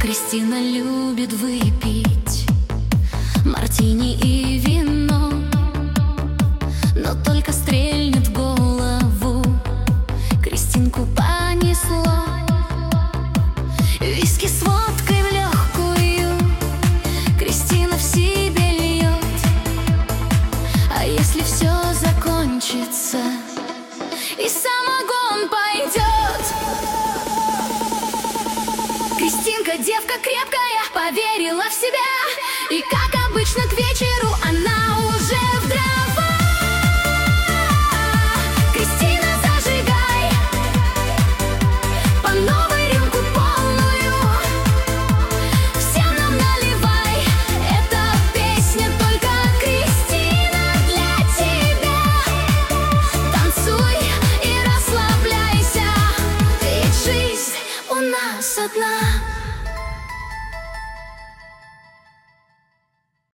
Кристина любит выпить мартини и вино, но только стрельнет в голову, Кристинку понесло. Виски с водкой в легкую Кристина в себе льет. А если все закончится и самогон пойдет? Кристинка, девка крепкая, поверила в себя, и как обычно к вечеру она уже